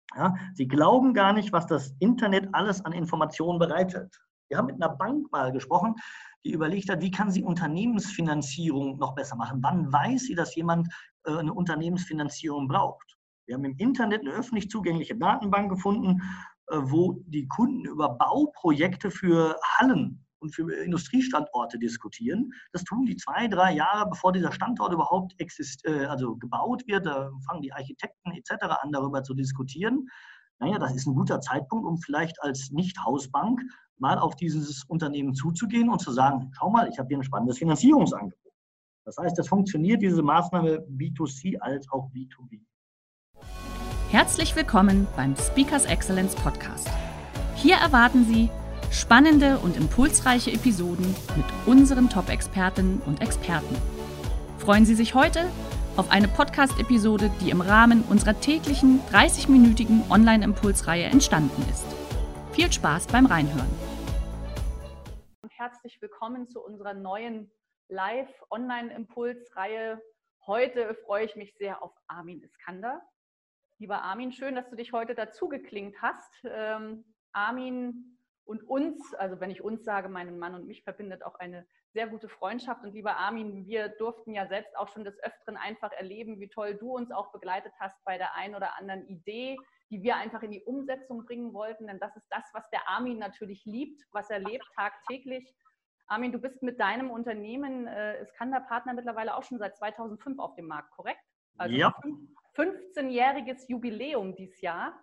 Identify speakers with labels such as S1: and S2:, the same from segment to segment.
S1: Ja, sie glauben gar nicht, was das Internet alles an Informationen bereithält. Wir haben mit einer Bank mal gesprochen, die überlegt hat, wie kann sie Unternehmensfinanzierung noch besser machen? Wann weiß sie, dass jemand eine Unternehmensfinanzierung braucht? Wir haben im Internet eine öffentlich zugängliche Datenbank gefunden, wo die Kunden über Bauprojekte für Hallen und für Industriestandorte diskutieren. Das tun die 2, 3 Jahre, bevor dieser Standort überhaupt gebaut wird. Da fangen die Architekten etc. an, darüber zu diskutieren. Naja, das ist ein guter Zeitpunkt, um vielleicht als Nicht-Hausbank mal auf dieses Unternehmen zuzugehen und zu sagen, schau mal, ich habe hier ein spannendes Finanzierungsangebot. Das heißt, es funktioniert diese Maßnahme B2C als auch B2B.
S2: Herzlich willkommen beim Speakers Excellence Podcast. Hier erwarten Sie spannende und impulsreiche Episoden mit unseren Top-Expertinnen und Experten. Freuen Sie sich heute auf eine Podcast-Episode, die im Rahmen unserer täglichen 30-minütigen Online-Impulsreihe entstanden ist. Viel Spaß beim Reinhören.
S3: Und herzlich willkommen zu unserer neuen Live-Online-Impulsreihe. Heute freue ich mich sehr auf Armin Iskander. Lieber Armin, schön, dass du dich heute dazu geklingt hast. Armin und uns, also wenn ich uns sage, meinen Mann und mich, verbindet auch eine sehr gute Freundschaft. Und lieber Armin, wir durften ja selbst auch schon des Öfteren einfach erleben, wie toll du uns auch begleitet hast bei der einen oder anderen Idee, die wir einfach in die Umsetzung bringen wollten. Denn das ist das, was der Armin natürlich liebt, was er lebt tagtäglich. Armin, du bist mit deinem Unternehmen Iskander-Partner mittlerweile auch schon seit 2005 auf dem Markt, korrekt? Also ja. 15-jähriges Jubiläum dieses Jahr.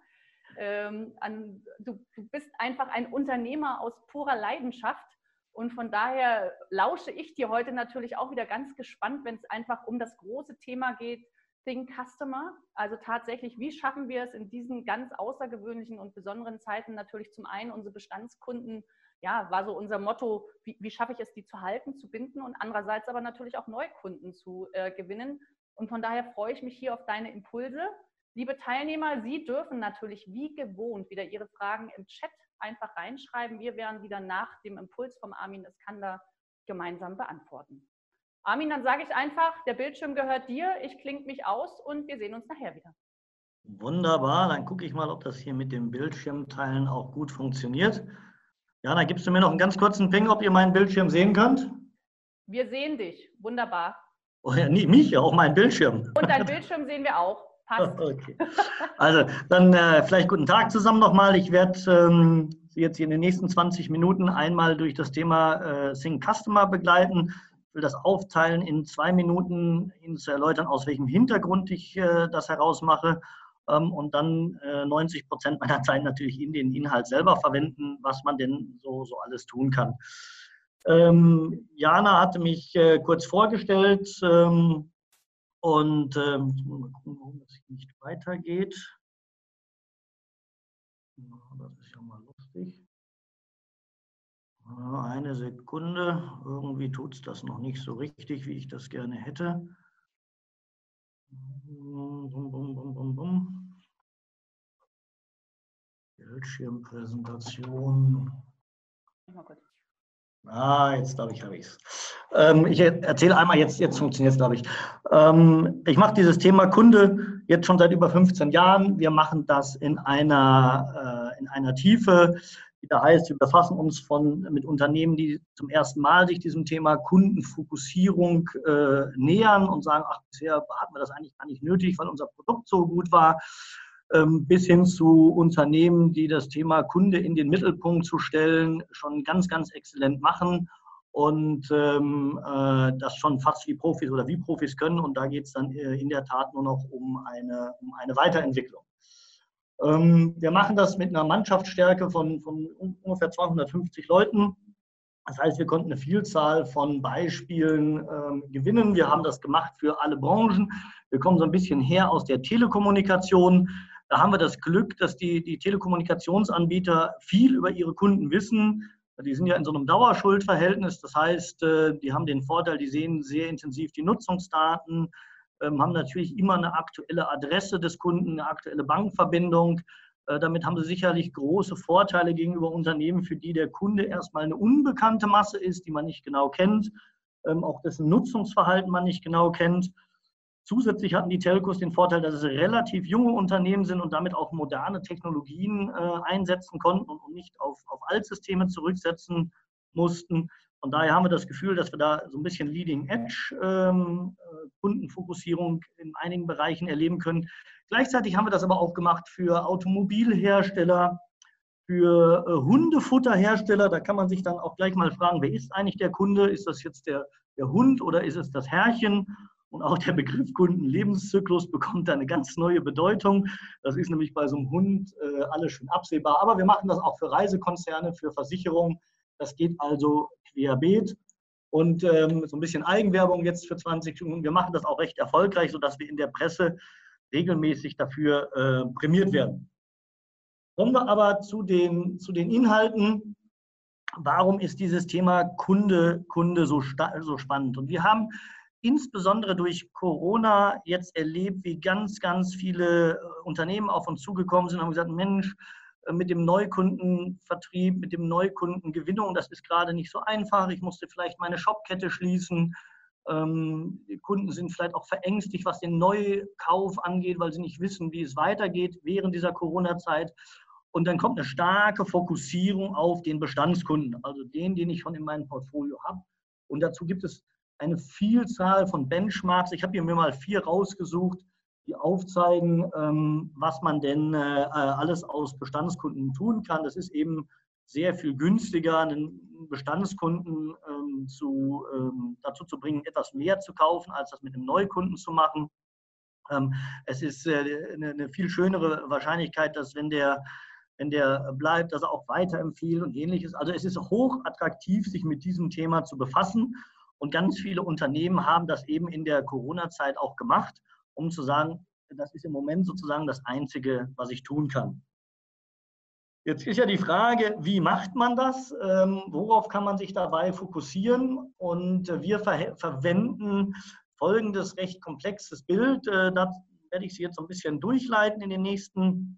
S3: Du bist einfach ein Unternehmer aus purer Leidenschaft und von daher lausche ich dir heute natürlich auch wieder ganz gespannt, wenn es einfach um das große Thema geht, Think Customer. Also tatsächlich, wie schaffen wir es in diesen ganz außergewöhnlichen und besonderen Zeiten natürlich zum einen unsere Bestandskunden, ja, war so unser Motto, wie schaffe ich es, die zu halten, zu binden und andererseits aber natürlich auch Neukunden zu gewinnen. Und von daher freue ich mich hier auf deine Impulse. Liebe Teilnehmer, Sie dürfen natürlich wie gewohnt wieder Ihre Fragen im Chat einfach reinschreiben. Wir werden wieder nach dem Impuls vom Armin Iskander gemeinsam beantworten. Armin, dann sage ich einfach, der Bildschirm gehört dir, ich klinge mich aus und wir sehen uns nachher wieder.
S1: Wunderbar, dann gucke ich mal, ob das hier mit dem Bildschirmteilen auch gut funktioniert. Ja, dann gibst du mir noch einen ganz kurzen Ping, ob ihr meinen Bildschirm sehen könnt.
S3: Wir sehen dich, wunderbar.
S1: Oh ja, nicht mich, auch meinen Bildschirm.
S3: Und deinen Bildschirm sehen wir auch. Passt.
S1: Okay. Also dann vielleicht guten Tag zusammen nochmal. Ich werde Sie jetzt hier in den nächsten 20 Minuten einmal durch das Thema Think Customer begleiten. Ich will das aufteilen in 2 Minuten, Ihnen zu erläutern, aus welchem Hintergrund ich das herausmache. Und dann 90% meiner Zeit natürlich in den Inhalt selber verwenden, was man denn so alles tun kann. Jana hatte mich kurz vorgestellt. Und mal gucken, warum das nicht weitergeht. Das ist ja mal lustig. Eine Sekunde. Irgendwie tut es das noch nicht so richtig, wie ich das gerne hätte. Bildschirmpräsentation. Jetzt glaube ich, habe ich es. Ich erzähle einmal, jetzt funktioniert es, glaube ich. Ich mache dieses Thema Kunde jetzt schon seit über 15 Jahren. Wir machen das in einer Tiefe, die da heißt, wir befassen uns mit Unternehmen, die zum ersten Mal sich diesem Thema Kundenfokussierung nähern und sagen, ach, bisher hatten wir das eigentlich gar nicht nötig, weil unser Produkt so gut war. Bis hin zu Unternehmen, die das Thema Kunde in den Mittelpunkt zu stellen, schon ganz, ganz exzellent machen und das schon fast wie Profis oder wie Profis können. Und da geht es dann in der Tat nur noch um eine Weiterentwicklung. Wir machen das mit einer Mannschaftsstärke von ungefähr 250 Leuten. Das heißt, wir konnten eine Vielzahl von Beispielen gewinnen. Wir haben das gemacht für alle Branchen. Wir kommen so ein bisschen her aus der Telekommunikation. Da haben wir das Glück, dass die Telekommunikationsanbieter viel über ihre Kunden wissen. Die sind ja in so einem Dauerschuldverhältnis. Das heißt, die haben den Vorteil, die sehen sehr intensiv die Nutzungsdaten, haben natürlich immer eine aktuelle Adresse des Kunden, eine aktuelle Bankverbindung. Damit haben sie sicherlich große Vorteile gegenüber Unternehmen, für die der Kunde erstmal eine unbekannte Masse ist, die man nicht genau kennt, auch dessen Nutzungsverhalten man nicht genau kennt. Zusätzlich hatten die Telcos den Vorteil, dass es relativ junge Unternehmen sind und damit auch moderne Technologien einsetzen konnten und nicht auf Altsysteme zurücksetzen mussten. Von daher haben wir das Gefühl, dass wir da so ein bisschen Leading-Edge-Kundenfokussierung in einigen Bereichen erleben können. Gleichzeitig haben wir das aber auch gemacht für Automobilhersteller, für Hundefutterhersteller. Da kann man sich dann auch gleich mal fragen, wer ist eigentlich der Kunde? Ist das jetzt der Hund oder ist es das Herrchen? Und auch der Begriff Kundenlebenszyklus bekommt da eine ganz neue Bedeutung. Das ist nämlich bei so einem Hund alles schön absehbar. Aber wir machen das auch für Reisekonzerne, für Versicherungen. Das geht also querbeet. Und so ein bisschen Eigenwerbung jetzt für 20 Minuten. Wir machen das auch recht erfolgreich, sodass wir in der Presse regelmäßig dafür prämiert werden. Kommen wir aber zu den Inhalten. Warum ist dieses Thema Kunde so spannend? Und wir haben insbesondere durch Corona jetzt erlebt, wie ganz, ganz viele Unternehmen auf uns zugekommen sind und haben gesagt, Mensch, mit dem Neukundenvertrieb, mit dem Neukundengewinnung, das ist gerade nicht so einfach. Ich musste vielleicht meine Shopkette schließen. Die Kunden sind vielleicht auch verängstigt, was den Neukauf angeht, weil sie nicht wissen, wie es weitergeht während dieser Corona-Zeit. Und dann kommt eine starke Fokussierung auf den Bestandskunden, also den ich schon in meinem Portfolio habe. Und dazu gibt es eine Vielzahl von Benchmarks. Ich habe hier mir mal 4 rausgesucht, die aufzeigen, was man denn alles aus Bestandskunden tun kann. Das ist eben sehr viel günstiger, einen Bestandskunden dazu zu bringen, etwas mehr zu kaufen, als das mit einem Neukunden zu machen. Es ist eine viel schönere Wahrscheinlichkeit, dass wenn der bleibt, dass er auch weiterempfiehlt und Ähnliches. Also es ist hochattraktiv, sich mit diesem Thema zu befassen. Und ganz viele Unternehmen haben das eben in der Corona-Zeit auch gemacht, um zu sagen, das ist im Moment sozusagen das Einzige, was ich tun kann. Jetzt ist ja die Frage, wie macht man das? Worauf kann man sich dabei fokussieren? Und wir verwenden folgendes recht komplexes Bild. Da werde ich Sie jetzt so ein bisschen durchleiten in den nächsten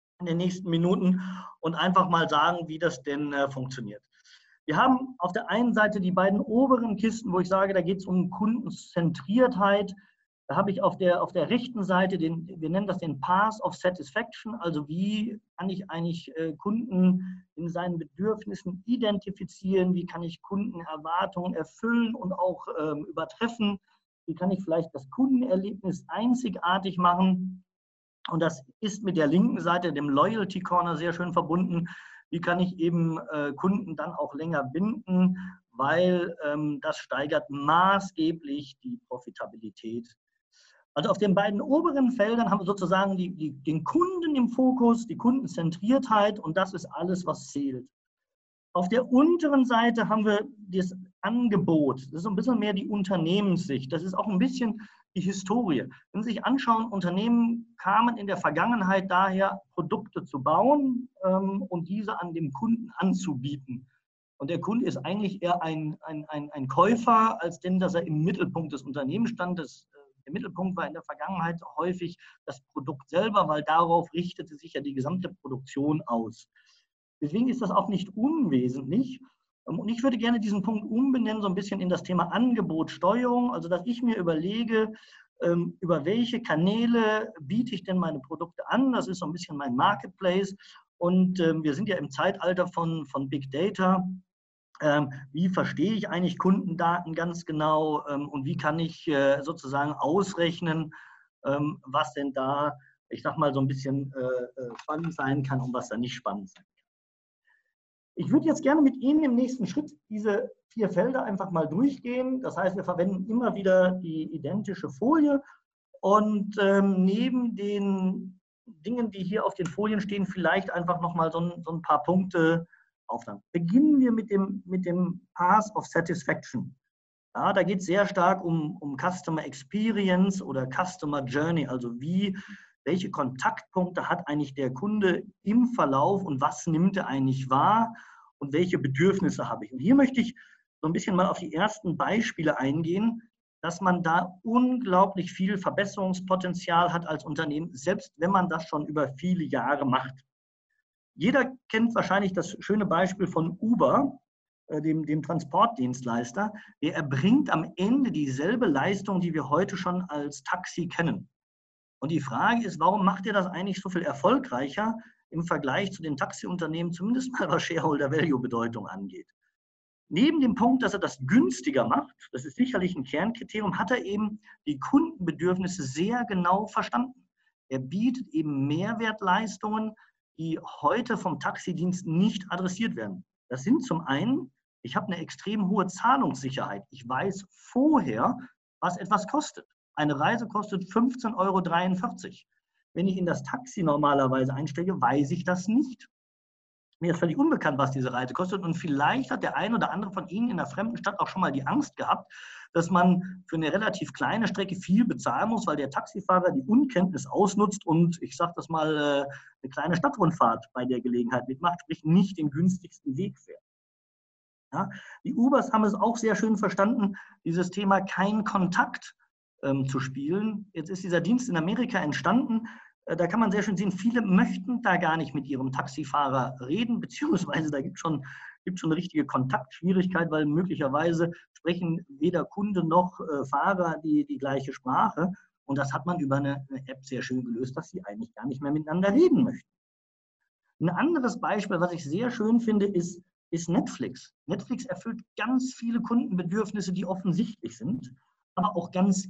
S1: Minuten und einfach mal sagen, wie das denn funktioniert. Wir haben auf der einen Seite die beiden oberen Kisten, wo ich sage, da geht es um Kundenzentriertheit. Da habe ich auf der rechten Seite, wir nennen das den Path of Satisfaction, also wie kann ich eigentlich Kunden in seinen Bedürfnissen identifizieren, wie kann ich Kundenerwartungen erfüllen und auch übertreffen, wie kann ich vielleicht das Kundenerlebnis einzigartig machen. Und das ist mit der linken Seite, dem Loyalty Corner, sehr schön verbunden. Wie kann ich eben Kunden dann auch länger binden, weil das steigert maßgeblich die Profitabilität. Also auf den beiden oberen Feldern haben wir sozusagen den Kunden im Fokus, die Kundenzentriertheit und das ist alles, was zählt. Auf der unteren Seite haben wir das Angebot. Das ist ein bisschen mehr die Unternehmenssicht. Das ist auch ein bisschen die Historie. Wenn Sie sich anschauen, Unternehmen kamen in der Vergangenheit daher, Produkte zu bauen und diese an dem Kunden anzubieten. Und der Kunde ist eigentlich eher ein Käufer, als denn, dass er im Mittelpunkt des Unternehmens stand. Der Mittelpunkt war in der Vergangenheit häufig das Produkt selber, weil darauf richtete sich ja die gesamte Produktion aus. Deswegen ist das auch nicht unwesentlich. Und ich würde gerne diesen Punkt umbenennen, so ein bisschen in das Thema Angebotssteuerung, also dass ich mir überlege, über welche Kanäle biete ich denn meine Produkte an. Das ist so ein bisschen mein Marketplace. Und wir sind ja im Zeitalter von Big Data. Wie verstehe ich eigentlich Kundendaten ganz genau und wie kann ich sozusagen ausrechnen, was denn da, ich sag mal, so ein bisschen spannend sein kann und was da nicht spannend sein kann. Ich würde jetzt gerne mit Ihnen im nächsten Schritt diese 4 Felder einfach mal durchgehen. Das heißt, wir verwenden immer wieder die identische Folie und neben den Dingen, die hier auf den Folien stehen, vielleicht einfach nochmal so ein paar Punkte aufnehmen. Beginnen wir mit dem Path of Satisfaction. Ja, da geht es sehr stark um Customer Experience oder Customer Journey, also welche Kontaktpunkte hat eigentlich der Kunde im Verlauf und was nimmt er eigentlich wahr und welche Bedürfnisse habe ich. Und hier möchte ich so ein bisschen mal auf die ersten Beispiele eingehen, dass man da unglaublich viel Verbesserungspotenzial hat als Unternehmen, selbst wenn man das schon über viele Jahre macht. Jeder kennt wahrscheinlich das schöne Beispiel von Uber. dem Transportdienstleister, der erbringt am Ende dieselbe Leistung, die wir heute schon als Taxi kennen. Und die Frage ist, warum macht er das eigentlich so viel erfolgreicher im Vergleich zu den Taxiunternehmen, zumindest mal was Shareholder-Value-Bedeutung angeht? Neben dem Punkt, dass er das günstiger macht, das ist sicherlich ein Kernkriterium, hat er eben die Kundenbedürfnisse sehr genau verstanden. Er bietet eben Mehrwertleistungen, die heute vom Taxidienst nicht adressiert werden. Das sind zum einen, ich habe eine extrem hohe Zahlungssicherheit. Ich weiß vorher, was etwas kostet. Eine Reise kostet 15,43 €. Wenn ich in das Taxi normalerweise einsteige, weiß ich das nicht. Mir ist völlig unbekannt, was diese Reise kostet. Und vielleicht hat der ein oder andere von Ihnen in einer fremden Stadt auch schon mal die Angst gehabt, dass man für eine relativ kleine Strecke viel bezahlen muss, weil der Taxifahrer die Unkenntnis ausnutzt und, ich sage das mal, eine kleine Stadtrundfahrt bei der Gelegenheit mitmacht, sprich nicht den günstigsten Weg fährt. Ja, die Ubers haben es auch sehr schön verstanden, dieses Thema kein Kontakt zu spielen. Jetzt ist dieser Dienst in Amerika entstanden. Da kann man sehr schön sehen, viele möchten da gar nicht mit ihrem Taxifahrer reden, beziehungsweise da gibt es schon eine richtige Kontaktschwierigkeit, weil möglicherweise sprechen weder Kunde noch Fahrer die gleiche Sprache. Und das hat man über eine App sehr schön gelöst, dass sie eigentlich gar nicht mehr miteinander reden möchten. Ein anderes Beispiel, was ich sehr schön finde, ist Netflix. Netflix erfüllt ganz viele Kundenbedürfnisse, die offensichtlich sind, aber auch ganz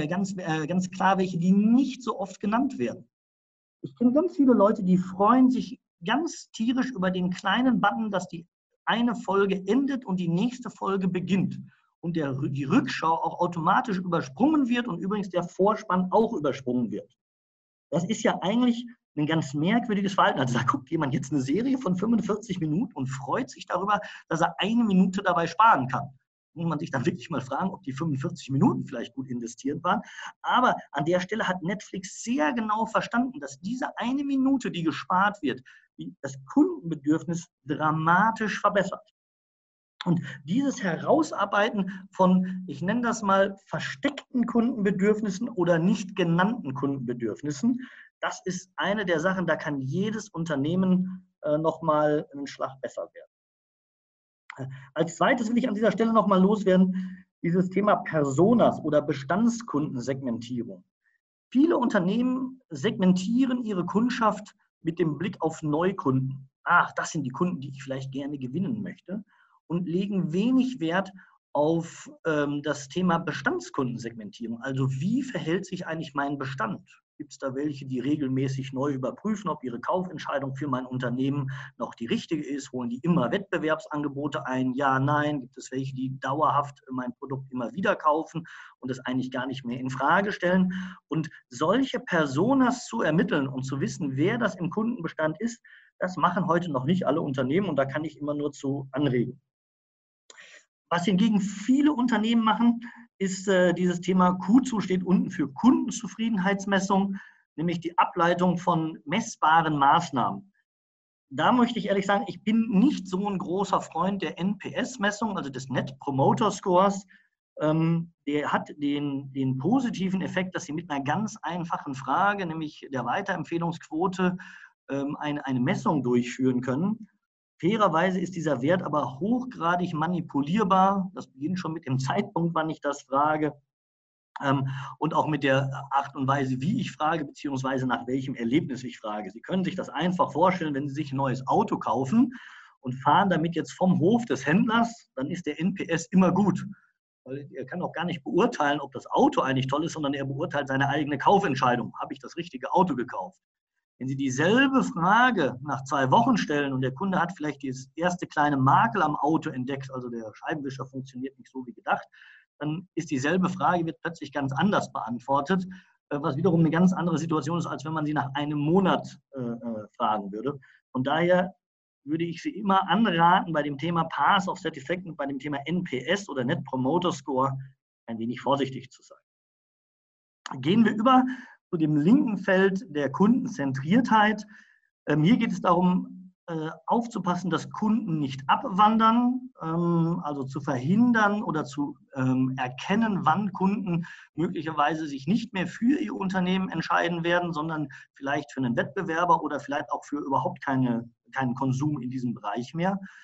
S1: klar welche, die nicht so oft genannt werden. Ich kenne ganz viele Leute, die freuen sich ganz tierisch über den kleinen Button, dass die eine Folge endet und die nächste Folge beginnt. Und die Rückschau auch automatisch übersprungen wird und übrigens der Vorspann auch übersprungen wird. Das ist ja eigentlich ein ganz merkwürdiges Verhalten. Also da guckt jemand jetzt eine Serie von 45 Minuten und freut sich darüber, dass er 1 Minute dabei sparen kann. Muss man sich dann wirklich mal fragen, ob die 45 Minuten vielleicht gut investiert waren. Aber an der Stelle hat Netflix sehr genau verstanden, dass diese 1 Minute, die gespart wird, das Kundenbedürfnis dramatisch verbessert. Und dieses Herausarbeiten von, ich nenne das mal, versteckten Kundenbedürfnissen oder nicht genannten Kundenbedürfnissen, das ist eine der Sachen, da kann jedes Unternehmen nochmal einen Schlag besser werden. Als zweites will ich an dieser Stelle nochmal loswerden, dieses Thema Personas oder Bestandskundensegmentierung. Viele Unternehmen segmentieren ihre Kundschaft mit dem Blick auf Neukunden. Das sind die Kunden, die ich vielleicht gerne gewinnen möchte, und legen wenig Wert auf das Thema Bestandskundensegmentierung. Also wie verhält sich eigentlich mein Bestand? Gibt es da welche, die regelmäßig neu überprüfen, ob ihre Kaufentscheidung für mein Unternehmen noch die richtige ist? Holen die immer Wettbewerbsangebote ein? Ja, nein. Gibt es welche, die dauerhaft mein Produkt immer wieder kaufen und es eigentlich gar nicht mehr in Frage stellen? Und solche Personas zu ermitteln und zu wissen, wer das im Kundenbestand ist, das machen heute noch nicht alle Unternehmen und da kann ich immer nur zu anregen. Was hingegen viele Unternehmen machen, ist dieses Thema Q2 steht unten für Kundenzufriedenheitsmessung, nämlich die Ableitung von messbaren Maßnahmen. Da möchte ich ehrlich sagen, ich bin nicht so ein großer Freund der NPS-Messung, also des Net Promoter Scores. Der hat den positiven Effekt, dass Sie mit einer ganz einfachen Frage, nämlich der Weiterempfehlungsquote, eine Messung durchführen können. Fairerweise ist dieser Wert aber hochgradig manipulierbar. Das beginnt schon mit dem Zeitpunkt, wann ich das frage, und auch mit der Art und Weise, wie ich frage, beziehungsweise nach welchem Erlebnis ich frage. Sie können sich das einfach vorstellen, wenn Sie sich ein neues Auto kaufen und fahren damit jetzt vom Hof des Händlers, dann ist der NPS immer gut. Weil er kann auch gar nicht beurteilen, ob das Auto eigentlich toll ist, sondern er beurteilt seine eigene Kaufentscheidung. Habe ich das richtige Auto gekauft? Wenn Sie dieselbe Frage nach 2 Wochen stellen und der Kunde hat vielleicht das erste kleine Makel am Auto entdeckt, also der Scheibenwischer funktioniert nicht so wie gedacht, dann ist dieselbe Frage, wird plötzlich ganz anders beantwortet, was wiederum eine ganz andere Situation ist, als wenn man sie nach einem Monat fragen würde. Von daher würde ich Sie immer anraten, bei dem Thema Pass of Satisfaction und bei dem Thema NPS oder Net Promoter Score ein wenig vorsichtig zu sein. Gehen wir über zu dem linken Feld der Kundenzentriertheit. Hier geht es darum, aufzupassen, dass Kunden nicht abwandern, also zu verhindern oder zu erkennen, wann Kunden möglicherweise sich nicht mehr für ihr Unternehmen entscheiden werden, sondern vielleicht für einen Wettbewerber oder vielleicht auch für überhaupt keinen Konsum in diesem Bereich mehr.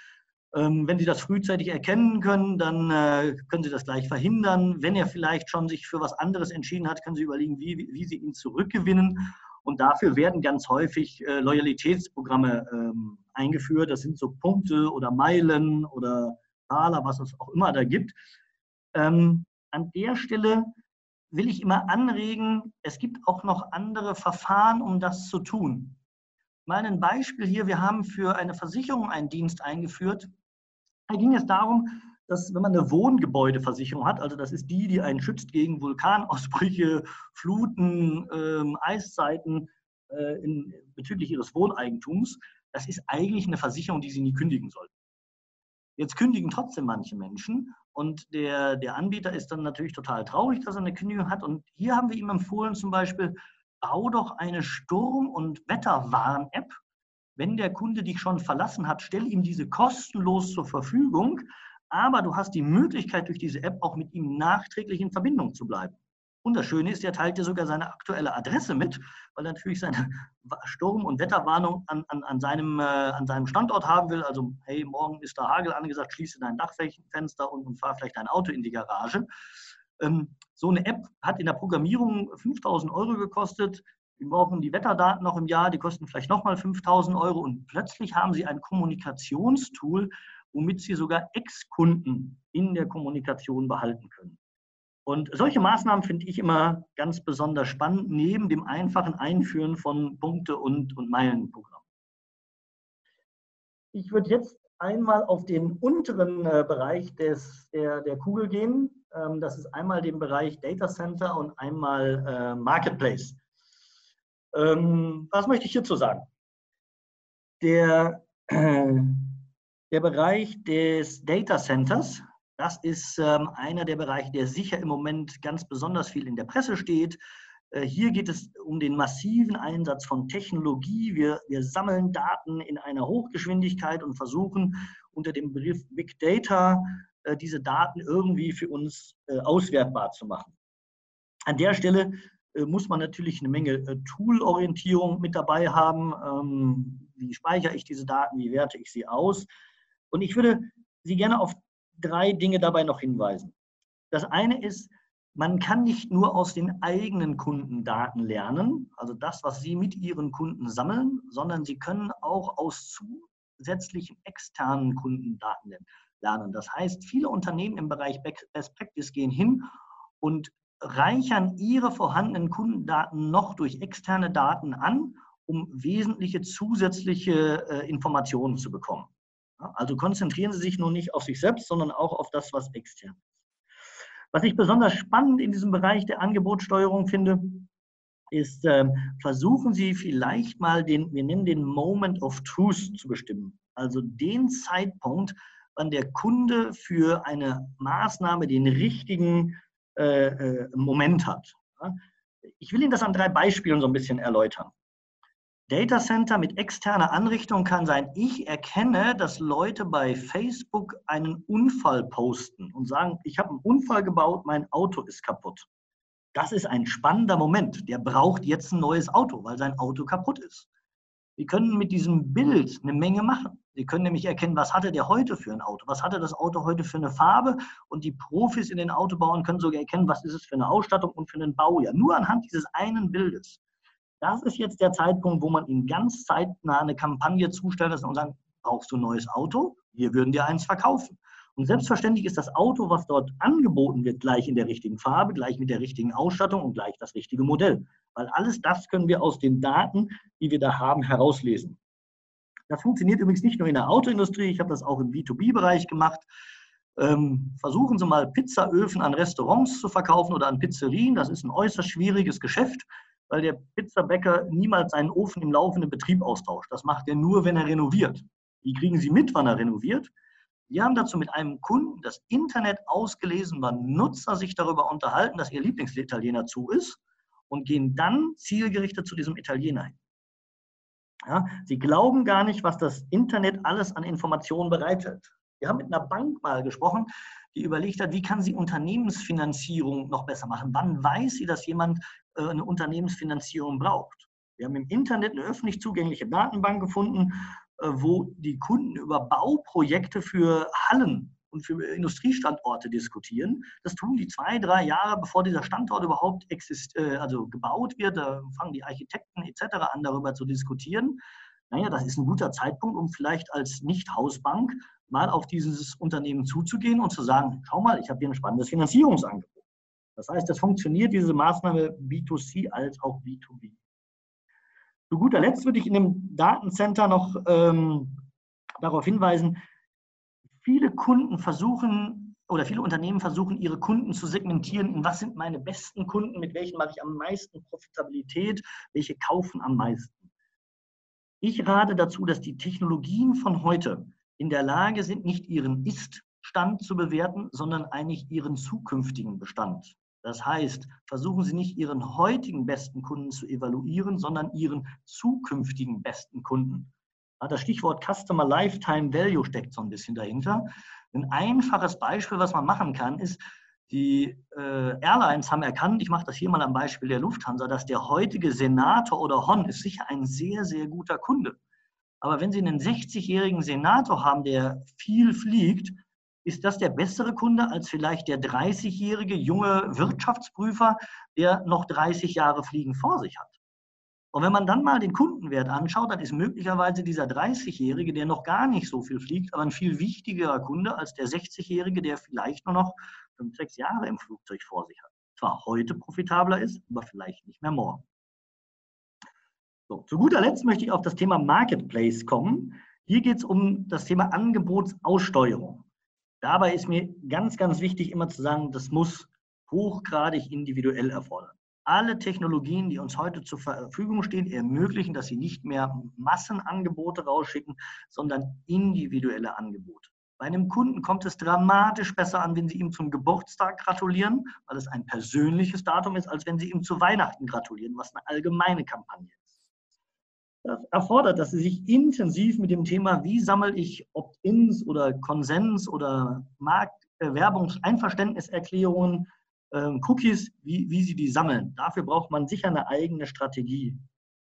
S1: Wenn Sie das frühzeitig erkennen können, dann können Sie das gleich verhindern. Wenn er vielleicht schon sich für was anderes entschieden hat, können Sie überlegen, wie Sie ihn zurückgewinnen. Und dafür werden ganz häufig Loyalitätsprogramme eingeführt. Das sind so Punkte oder Meilen oder Taler, was es auch immer da gibt. An der Stelle will ich immer anregen, es gibt auch noch andere Verfahren, um das zu tun. Mal ein Beispiel hier, wir haben für eine Versicherung einen Dienst eingeführt. Da ging es darum, dass wenn man eine Wohngebäudeversicherung hat, also das ist die einen schützt gegen Vulkanausbrüche, Fluten, Eiszeiten bezüglich ihres Wohneigentums, das ist eigentlich eine Versicherung, die Sie nie kündigen sollten. Jetzt kündigen trotzdem manche Menschen und der Anbieter ist dann natürlich total traurig, dass er eine Kündigung hat. Und hier haben wir ihm empfohlen, zum Beispiel, bau doch eine Sturm- und Wetterwarn-App. Wenn der Kunde dich schon verlassen hat, stell ihm diese kostenlos zur Verfügung, aber du hast die Möglichkeit, durch diese App auch mit ihm nachträglich in Verbindung zu bleiben. Und das Schöne ist, er teilt dir sogar seine aktuelle Adresse mit, weil er natürlich seine Sturm- und Wetterwarnung an seinem Standort haben will. Also, hey, morgen ist da Hagel angesagt, schließe dein Dachfenster und fahr vielleicht dein Auto in die Garage. So eine App hat in der Programmierung 5.000 € gekostet. Wir brauchen die Wetterdaten noch im Jahr, die kosten vielleicht nochmal 5.000 € und plötzlich haben Sie ein Kommunikationstool, womit Sie sogar Ex-Kunden in der Kommunikation behalten können. Und solche Maßnahmen finde ich immer ganz besonders spannend, neben dem einfachen Einführen von Punkte- und Meilenprogrammen. Ich würde jetzt einmal auf den unteren Bereich der Kugel gehen. Das ist einmal den Bereich Data Center und einmal Marketplace. Was möchte ich hierzu sagen? Der Bereich des Data Centers, das ist einer der Bereiche, der sicher im Moment ganz besonders viel in der Presse steht. Hier geht es um den massiven Einsatz von Technologie. Wir sammeln Daten in einer Hochgeschwindigkeit und versuchen unter dem Begriff Big Data diese Daten irgendwie für uns auswertbar zu machen. An der Stelle muss man natürlich eine Menge Tool-Orientierung mit dabei haben. Wie speichere ich diese Daten? Wie werte ich sie aus? Und ich würde Sie gerne auf 3 Dinge dabei noch hinweisen. Das eine ist, man kann nicht nur aus den eigenen Kundendaten lernen, also das, was Sie mit Ihren Kunden sammeln, sondern Sie können auch aus zusätzlichen externen Kundendaten lernen. Das heißt, viele Unternehmen im Bereich Best Practice gehen hin und reichern ihre vorhandenen Kundendaten noch durch externe Daten an, um wesentliche zusätzliche Informationen zu bekommen. Also konzentrieren Sie sich nun nicht auf sich selbst, sondern auch auf das, was extern ist. Was ich besonders spannend in diesem Bereich der Angebotssteuerung finde, ist, versuchen Sie vielleicht mal wir nennen den Moment of Truth zu bestimmen. Also den Zeitpunkt, wann der Kunde für eine Maßnahme den richtigen Moment hat. Ich will Ihnen das an 3 Beispielen so ein bisschen erläutern. Data Center mit externer Anrichtung kann sein, ich erkenne, dass Leute bei Facebook einen Unfall posten und sagen, ich habe einen Unfall gebaut, mein Auto ist kaputt. Das ist ein spannender Moment. Der braucht jetzt ein neues Auto, weil sein Auto kaputt ist. Sie können mit diesem Bild eine Menge machen. Sie können nämlich erkennen, was hatte der heute für ein Auto? Was hatte das Auto heute für eine Farbe? Und die Profis in den Autobauern können sogar erkennen, was ist es für eine Ausstattung und für einen Baujahr. Nur anhand dieses einen Bildes. Das ist jetzt der Zeitpunkt, wo man Ihnen ganz zeitnah eine Kampagne zustellen lässt und sagt, brauchst du ein neues Auto? Wir würden dir eins verkaufen. Und selbstverständlich ist das Auto, was dort angeboten wird, gleich in der richtigen Farbe, gleich mit der richtigen Ausstattung und gleich das richtige Modell. Weil alles das können wir aus den Daten, die wir da haben, herauslesen. Das funktioniert übrigens nicht nur in der Autoindustrie, ich habe das auch im B2B-Bereich gemacht. Versuchen Sie mal, Pizzaöfen an Restaurants zu verkaufen oder an Pizzerien. Das ist ein äußerst schwieriges Geschäft, weil der Pizzabäcker niemals seinen Ofen im laufenden Betrieb austauscht. Das macht er nur, wenn er renoviert. Wie kriegen Sie mit, wann er renoviert? Wir haben dazu mit einem Kunden das Internet ausgelesen, wann Nutzer sich darüber unterhalten, dass ihr Lieblingsitaliener zu ist und gehen dann zielgerichtet zu diesem Italiener hin. Ja, Sie glauben gar nicht, was das Internet alles an Informationen bereithält. Wir haben mit einer Bank mal gesprochen, die überlegt hat, wie kann sie Unternehmensfinanzierung noch besser machen? Wann weiß sie, dass jemand eine Unternehmensfinanzierung braucht? Wir haben im Internet eine öffentlich zugängliche Datenbank gefunden, wo die Kunden über Bauprojekte für Hallen und für Industriestandorte diskutieren. Das tun die 2-3 Jahre, bevor dieser Standort überhaupt gebaut wird. Da fangen die Architekten etc. an, darüber zu diskutieren. Naja, das ist ein guter Zeitpunkt, um vielleicht als Nicht-Hausbank mal auf dieses Unternehmen zuzugehen und zu sagen, schau mal, ich habe hier ein spannendes Finanzierungsangebot. Das heißt, es funktioniert diese Maßnahme B2C als auch B2B. Zu guter Letzt würde ich in dem Datencenter noch darauf hinweisen, viele Kunden versuchen oder viele Unternehmen versuchen, ihre Kunden zu segmentieren. Und was sind meine besten Kunden, mit welchen mache ich am meisten Profitabilität, welche kaufen am meisten. Ich rate dazu, dass die Technologien von heute in der Lage sind, nicht ihren Ist-Stand zu bewerten, sondern eigentlich ihren zukünftigen Bestand. Das heißt, versuchen Sie nicht Ihren heutigen besten Kunden zu evaluieren, sondern Ihren zukünftigen besten Kunden. Das Stichwort Customer Lifetime Value steckt so ein bisschen dahinter. Ein einfaches Beispiel, was man machen kann, ist, die Airlines haben erkannt, ich mache das hier mal am Beispiel der Lufthansa, dass der heutige Senator oder Hon ist sicher ein sehr, sehr guter Kunde. Aber wenn Sie einen 60-jährigen Senator haben, der viel fliegt, ist das der bessere Kunde als vielleicht der 30-jährige junge Wirtschaftsprüfer, der noch 30 Jahre Fliegen vor sich hat. Und wenn man dann mal den Kundenwert anschaut, dann ist möglicherweise dieser 30-jährige, der noch gar nicht so viel fliegt, aber ein viel wichtigerer Kunde als der 60-jährige, der vielleicht nur noch 5-6 Jahre im Flugzeug vor sich hat. Zwar heute profitabler ist, aber vielleicht nicht mehr morgen. So, zu guter Letzt möchte ich auf das Thema Marketplace kommen. Hier geht es um das Thema Angebotsaussteuerung. Dabei ist mir ganz, ganz wichtig, immer zu sagen, das muss hochgradig individuell erfordern. Alle Technologien, die uns heute zur Verfügung stehen, ermöglichen, dass sie nicht mehr Massenangebote rausschicken, sondern individuelle Angebote. Bei einem Kunden kommt es dramatisch besser an, wenn Sie ihm zum Geburtstag gratulieren, weil es ein persönliches Datum ist, als wenn Sie ihm zu Weihnachten gratulieren, was eine allgemeine Kampagne ist. Das erfordert, dass Sie sich intensiv mit dem Thema, wie sammle ich Opt-ins oder Konsens oder Werbungseinverständniserklärungen, Cookies, wie Sie die sammeln. Dafür braucht man sicher eine eigene Strategie.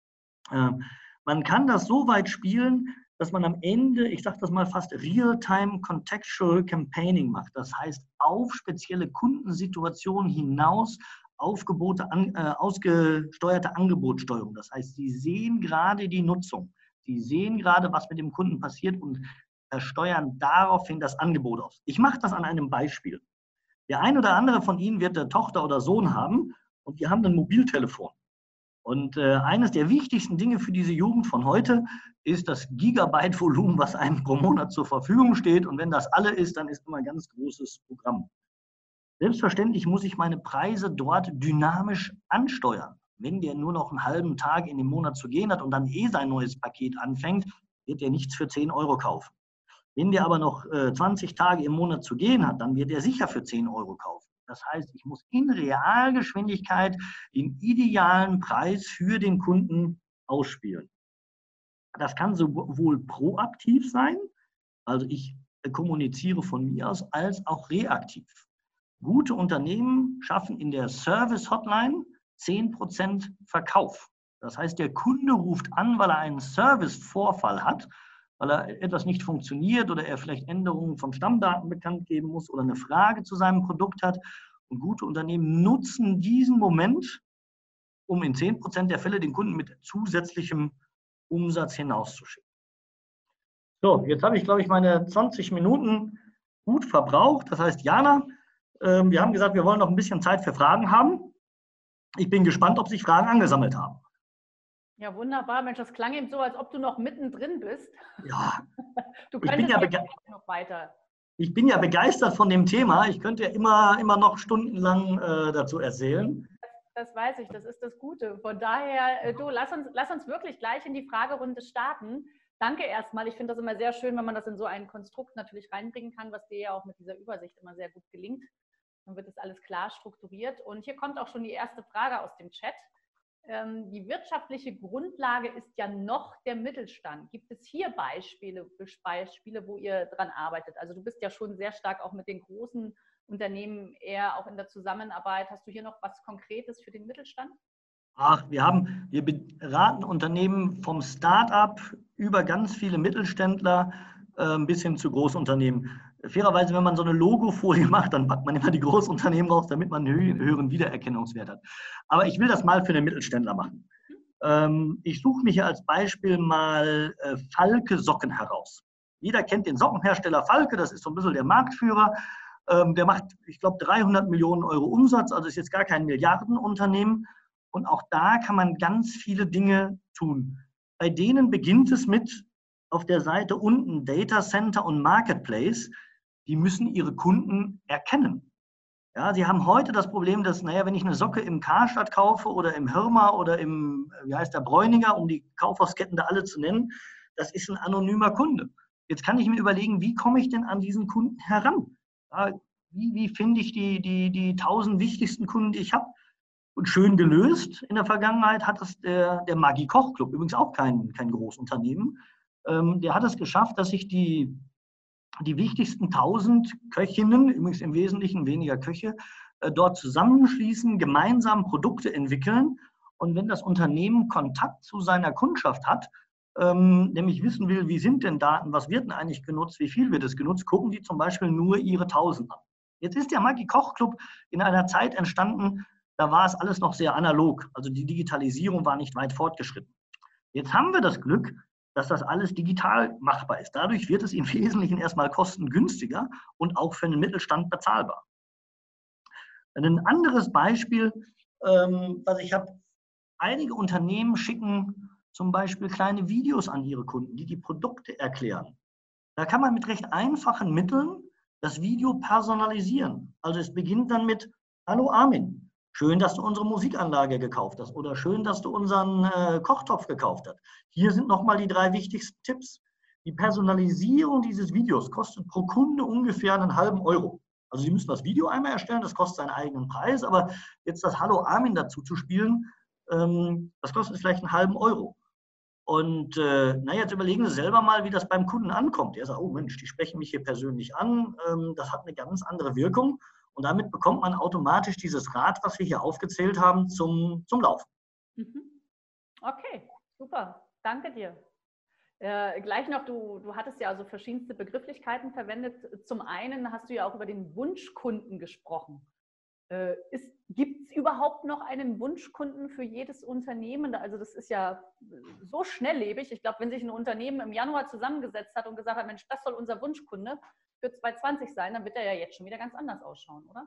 S1: Man kann das so weit spielen, dass man am Ende, ich sage das mal fast, Real-Time Contextual Campaigning macht. Das heißt, auf spezielle Kundensituationen hinaus ausgesteuerte Angebotssteuerung. Das heißt, Sie sehen gerade die Nutzung. Sie sehen gerade, was mit dem Kunden passiert und steuern daraufhin das Angebot aus. Ich mache das an einem Beispiel. Der ein oder andere von Ihnen wird eine Tochter oder Sohn haben und die haben ein Mobiltelefon. Und eines der wichtigsten Dinge für diese Jugend von heute ist das Gigabyte-Volumen, was einem pro Monat zur Verfügung steht. Und wenn das alle ist, dann ist immer ein ganz großes Programm. Selbstverständlich muss ich meine Preise dort dynamisch ansteuern. Wenn der nur noch einen halben Tag in dem Monat zu gehen hat und dann sein neues Paket anfängt, wird er nichts für 10 € kaufen. Wenn der aber noch 20 Tage im Monat zu gehen hat, dann wird er sicher für 10 € kaufen. Das heißt, ich muss in Realgeschwindigkeit den idealen Preis für den Kunden ausspielen. Das kann sowohl proaktiv sein, also ich kommuniziere von mir aus, als auch reaktiv. Gute Unternehmen schaffen in der Service-Hotline 10% Verkauf. Das heißt, der Kunde ruft an, weil er einen Service-Vorfall hat, weil etwas nicht funktioniert oder er vielleicht Änderungen von Stammdaten bekannt geben muss oder eine Frage zu seinem Produkt hat. Und gute Unternehmen nutzen diesen Moment, um in 10% der Fälle den Kunden mit zusätzlichem Umsatz hinauszuschicken. So, jetzt habe ich, glaube ich, meine 20 Minuten gut verbraucht. Das heißt, Jana, wir haben gesagt, wir wollen noch ein bisschen Zeit für Fragen haben. Ich bin gespannt, ob sich Fragen angesammelt haben.
S3: Ja, wunderbar. Mensch, das klang eben so, als ob du noch mittendrin bist.
S1: Ja,
S3: Du könntest noch weiter.
S1: Ich bin ja begeistert von dem Thema. Ich könnte ja immer noch stundenlang dazu erzählen.
S3: Das weiß ich, das ist das Gute. Von daher, du, lass uns wirklich gleich in die Fragerunde starten. Danke erstmal. Ich finde das immer sehr schön, wenn man das in so ein Konstrukt natürlich reinbringen kann, was dir ja auch mit dieser Übersicht immer sehr gut gelingt. Dann wird das alles klar strukturiert. Und hier kommt auch schon die erste Frage aus dem Chat. Die wirtschaftliche Grundlage ist ja noch der Mittelstand. Gibt es hier Beispiele, wo ihr dran arbeitet? Also du bist ja schon sehr stark auch mit den großen Unternehmen eher auch in der Zusammenarbeit. Hast du hier noch was Konkretes für den Mittelstand?
S1: Ach, wir beraten Unternehmen vom Start-up über ganz viele Mittelständler bis hin zu Großunternehmen. Fairerweise, wenn man so eine Logofolie macht, dann packt man immer die Großunternehmen raus, damit man einen höheren Wiedererkennungswert hat. Aber ich will das mal für den Mittelständler machen. Ich suche mir hier als Beispiel mal Falke Socken heraus. Jeder kennt den Sockenhersteller Falke, das ist so ein bisschen der Marktführer. Der macht, ich glaube, 300 Millionen Euro Umsatz, also ist jetzt gar kein Milliardenunternehmen. Und auch da kann man ganz viele Dinge tun. Bei denen beginnt es mit auf der Seite unten Data Center und Marketplace. Die müssen ihre Kunden erkennen. Ja, sie haben heute das Problem, dass, naja, wenn ich eine Socke im Karstadt kaufe oder im Hörmer oder im, wie heißt der, Bräuninger, um die Kaufhausketten da alle zu nennen, das ist ein anonymer Kunde. Jetzt kann ich mir überlegen, wie komme ich denn an diesen Kunden heran? Ja, wie finde ich die 1000 wichtigsten Kunden, die ich habe? Und schön gelöst in der Vergangenheit hat es der Maggi Koch Club, übrigens auch kein Großunternehmen, der hat es geschafft, dass sich die wichtigsten 1000 Köchinnen, übrigens im Wesentlichen weniger Köche, dort zusammenschließen, gemeinsam Produkte entwickeln. Und wenn das Unternehmen Kontakt zu seiner Kundschaft hat, nämlich wissen will, wie sind denn Daten, was wird denn eigentlich genutzt, wie viel wird es genutzt, gucken die zum Beispiel nur ihre 1000 an. Jetzt ist der Maggi Koch Club in einer Zeit entstanden, da war es alles noch sehr analog, also die Digitalisierung war nicht weit fortgeschritten. Jetzt haben wir das Glück, dass das alles digital machbar ist. Dadurch wird es im Wesentlichen erstmal kostengünstiger und auch für den Mittelstand bezahlbar. Ein anderes Beispiel, was ich habe, einige Unternehmen schicken zum Beispiel kleine Videos an ihre Kunden, die die Produkte erklären. Da kann man mit recht einfachen Mitteln das Video personalisieren. Also es beginnt dann mit: Hallo Armin, schön, dass du unsere Musikanlage gekauft hast oder schön, dass du unseren Kochtopf gekauft hast. Hier sind nochmal die 3 wichtigsten Tipps. Die Personalisierung dieses Videos kostet pro Kunde ungefähr einen halben Euro. Also Sie müssen das Video einmal erstellen, das kostet seinen eigenen Preis, aber jetzt das Hallo Armin dazu zu spielen, das kostet vielleicht einen halben Euro. Und jetzt überlegen Sie selber mal, wie das beim Kunden ankommt. Er sagt: Oh Mensch, die sprechen mich hier persönlich an, das hat eine ganz andere Wirkung. Und damit bekommt man automatisch dieses Rad, was wir hier aufgezählt haben, zum Laufen.
S3: Okay, super. Danke dir. Gleich noch, du hattest ja also verschiedenste Begrifflichkeiten verwendet. Zum einen hast du ja auch über den Wunschkunden gesprochen. Gibt es überhaupt noch einen Wunschkunden für jedes Unternehmen? Also das ist ja so schnelllebig. Ich glaube, wenn sich ein Unternehmen im Januar zusammengesetzt hat und gesagt hat, Mensch, das soll unser Wunschkunde für 2020 sein, dann wird er ja jetzt schon wieder ganz anders ausschauen, oder?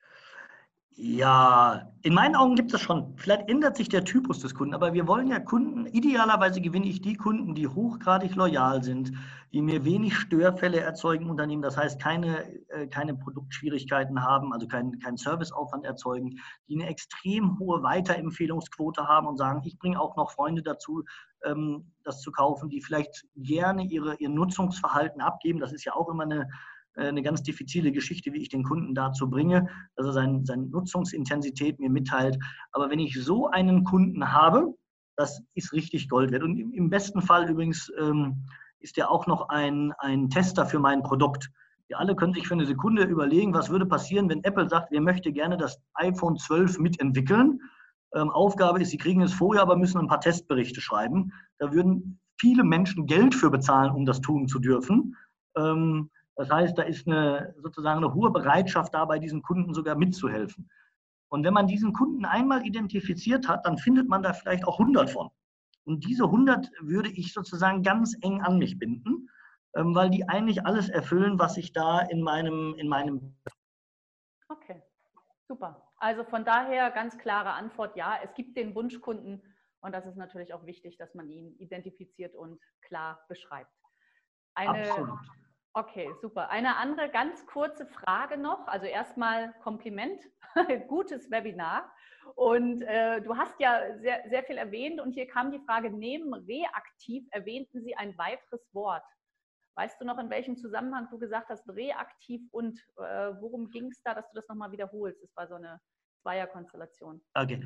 S1: Ja, in meinen Augen gibt es schon. Vielleicht ändert sich der Typus des Kunden, aber wir wollen ja Kunden, idealerweise gewinne ich die Kunden, die hochgradig loyal sind, die mir wenig Störfälle erzeugen im Unternehmen, das heißt keine Produktschwierigkeiten haben, also keinen Serviceaufwand erzeugen, die eine extrem hohe Weiterempfehlungsquote haben und sagen, ich bringe auch noch Freunde dazu, das zu kaufen, die vielleicht gerne ihr Nutzungsverhalten abgeben. Das ist ja auch immer eine ganz diffizile Geschichte, wie ich den Kunden dazu bringe, dass er seine Nutzungsintensität mir mitteilt. Aber wenn ich so einen Kunden habe, das ist richtig Gold wert. Und im besten Fall übrigens ist der auch noch ein Tester für mein Produkt. Wir alle können sich für eine Sekunde überlegen, was würde passieren, wenn Apple sagt, wir möchten gerne das iPhone 12 mitentwickeln. Aufgabe ist, sie kriegen es vorher, aber müssen ein paar Testberichte schreiben. Da würden viele Menschen Geld für bezahlen, um das tun zu dürfen. Das heißt, da ist sozusagen eine hohe Bereitschaft da, bei diesen Kunden sogar mitzuhelfen. Und wenn man diesen Kunden einmal identifiziert hat, dann findet man da vielleicht auch 100 von. Und diese 100 würde ich sozusagen ganz eng an mich binden, weil die eigentlich alles erfüllen, was ich da in meinem...
S3: Okay, super. Also von daher ganz klare Antwort, ja, es gibt den Wunschkunden und das ist natürlich auch wichtig, dass man ihn identifiziert und klar beschreibt.
S1: Absolut.
S3: Okay, super. Eine andere ganz kurze Frage noch. Also erstmal Kompliment, gutes Webinar. Und du hast ja sehr, sehr viel erwähnt und hier kam die Frage, neben reaktiv erwähnten Sie ein weiteres Wort. Weißt du noch, in welchem Zusammenhang du gesagt hast, reaktiv und worum ging es da, dass du das nochmal wiederholst? Es war so eine Zweierkonstellation.
S1: Okay,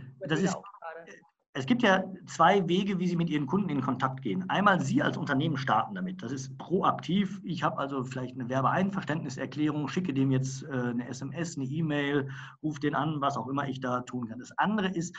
S1: es gibt ja 2 Wege, wie Sie mit Ihren Kunden in Kontakt gehen. Einmal Sie als Unternehmen starten damit. Das ist proaktiv. Ich habe also vielleicht eine Werbeeinverständniserklärung, schicke dem jetzt eine SMS, eine E-Mail, rufe den an, was auch immer ich da tun kann. Das andere ist,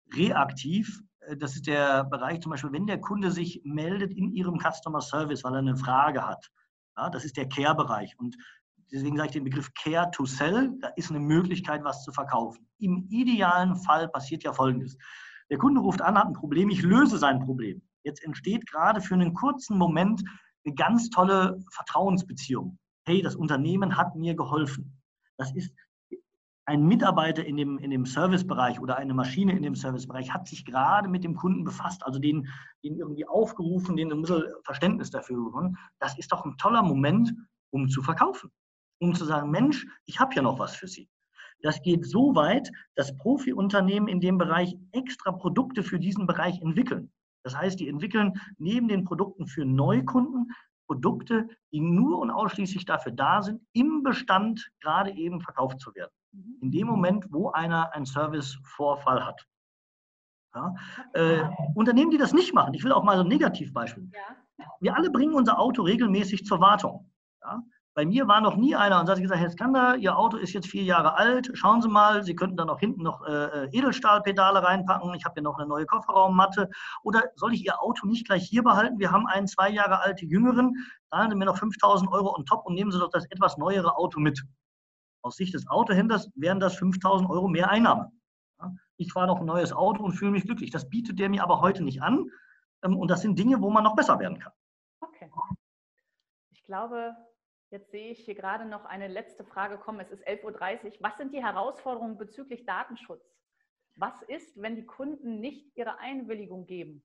S1: reaktiv. Das ist der Bereich zum Beispiel, wenn der Kunde sich meldet in Ihrem Customer Service, weil er eine Frage hat. Ja, das ist der Care-Bereich. Und deswegen sage ich den Begriff Care to Sell. Da ist eine Möglichkeit, was zu verkaufen. Im idealen Fall passiert ja Folgendes. Der Kunde ruft an, hat ein Problem, ich löse sein Problem. Jetzt entsteht gerade für einen kurzen Moment eine ganz tolle Vertrauensbeziehung. Hey, das Unternehmen hat mir geholfen. Das ist ein Mitarbeiter in dem Servicebereich oder eine Maschine in dem Servicebereich hat sich gerade mit dem Kunden befasst, also den irgendwie aufgerufen, den ein bisschen Verständnis dafür bekommen. Das ist doch ein toller Moment, um zu verkaufen. Um zu sagen, Mensch, ich habe ja noch was für Sie. Das geht so weit, dass Profi-Unternehmen in dem Bereich extra Produkte für diesen Bereich entwickeln. Das heißt, die entwickeln neben den Produkten für Neukunden Produkte, die nur und ausschließlich dafür da sind, im Bestand gerade eben verkauft zu werden. In dem Moment, wo einer einen Servicevorfall hat. Ja? Unternehmen, die das nicht machen, ich will auch mal so ein Negativbeispiel. Ja. Wir alle bringen unser Auto regelmäßig zur Wartung. Ja? Bei mir war noch nie einer und hat gesagt, Herr Skander, Ihr Auto ist jetzt 4 Jahre alt, schauen Sie mal, Sie könnten dann auch hinten noch Edelstahlpedale reinpacken, ich habe hier noch eine neue Kofferraummatte. Oder soll ich Ihr Auto nicht gleich hier behalten? Wir haben einen 2 Jahre alten Jüngeren, zahlen Sie mir noch 5.000 € on top und nehmen Sie doch das etwas neuere Auto mit. Aus Sicht des Autohändlers wären das 5.000 € mehr Einnahme. Ja, ich fahre noch ein neues Auto und fühle mich glücklich. Das bietet der mir aber heute nicht an. Und das sind Dinge, wo man noch besser werden kann.
S3: Okay. Ich glaube, jetzt sehe ich hier gerade noch eine letzte Frage kommen. Es ist 11.30 Uhr. Was sind die Herausforderungen bezüglich Datenschutz? Was ist, wenn die Kunden nicht ihre Einwilligung geben?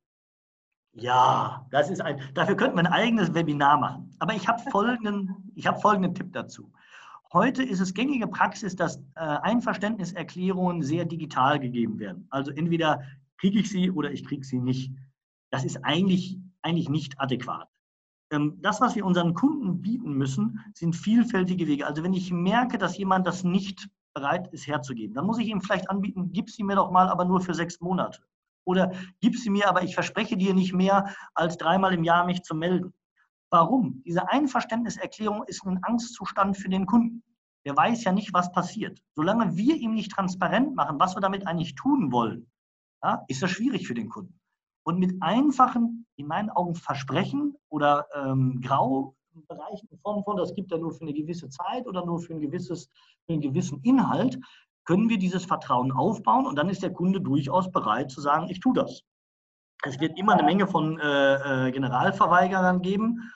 S1: Ja, dafür könnten wir ein eigenes Webinar machen. Aber ich habe folgenden Tipp dazu. Heute ist es gängige Praxis, dass Einverständniserklärungen sehr digital gegeben werden. Also entweder kriege ich sie oder ich kriege sie nicht. Das ist eigentlich nicht adäquat. Das, was wir unseren Kunden bieten müssen, sind vielfältige Wege. Also wenn ich merke, dass jemand das nicht bereit ist herzugeben, dann muss ich ihm vielleicht anbieten, gib sie mir doch mal, aber nur für 6 Monate. Oder gib sie mir, aber ich verspreche dir nicht mehr, als 3-mal im Jahr mich zu melden. Warum? Diese Einverständniserklärung ist ein Angstzustand für den Kunden. Der weiß ja nicht, was passiert. Solange wir ihm nicht transparent machen, was wir damit eigentlich tun wollen, ja, ist das schwierig für den Kunden. Und mit einfachen, in meinen Augen, Versprechen oder Graubereichen in Form von, das gibt er nur für eine gewisse Zeit oder nur für einen gewissen Inhalt, können wir dieses Vertrauen aufbauen und dann ist der Kunde durchaus bereit zu sagen, ich tue das. Es wird immer eine Menge von Generalverweigerern geben,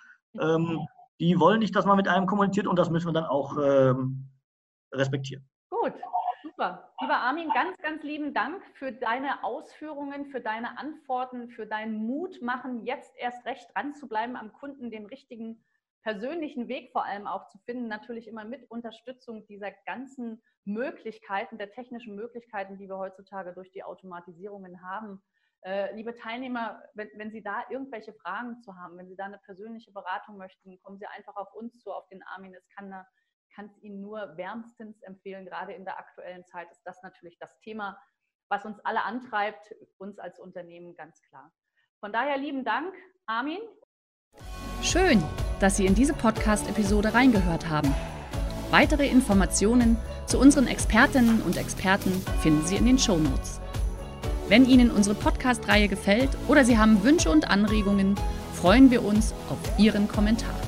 S1: die wollen nicht, dass man mit einem kommuniziert und das müssen wir dann auch respektieren.
S3: Gut, super. Lieber Armin, ganz, ganz lieben Dank für deine Ausführungen, für deine Antworten, für deinen Mut machen, jetzt erst recht dran zu bleiben am Kunden, den richtigen persönlichen Weg vor allem auch zu finden, natürlich immer mit Unterstützung dieser ganzen Möglichkeiten, der technischen Möglichkeiten, die wir heutzutage durch die Automatisierungen haben. Liebe Teilnehmer, wenn Sie da irgendwelche Fragen zu haben, wenn Sie da eine persönliche Beratung möchten, kommen Sie einfach auf uns zu, auf den Armin Iskander. Ich kann es Ihnen nur wärmstens empfehlen. Gerade in der aktuellen Zeit ist das natürlich das Thema, was uns alle antreibt, uns als Unternehmen ganz klar. Von daher lieben Dank, Armin.
S2: Schön, dass Sie in diese Podcast-Episode reingehört haben. Weitere Informationen zu unseren Expertinnen und Experten finden Sie in den Shownotes. Wenn Ihnen unsere Podcast-Reihe gefällt oder Sie haben Wünsche und Anregungen, freuen wir uns auf Ihren Kommentar.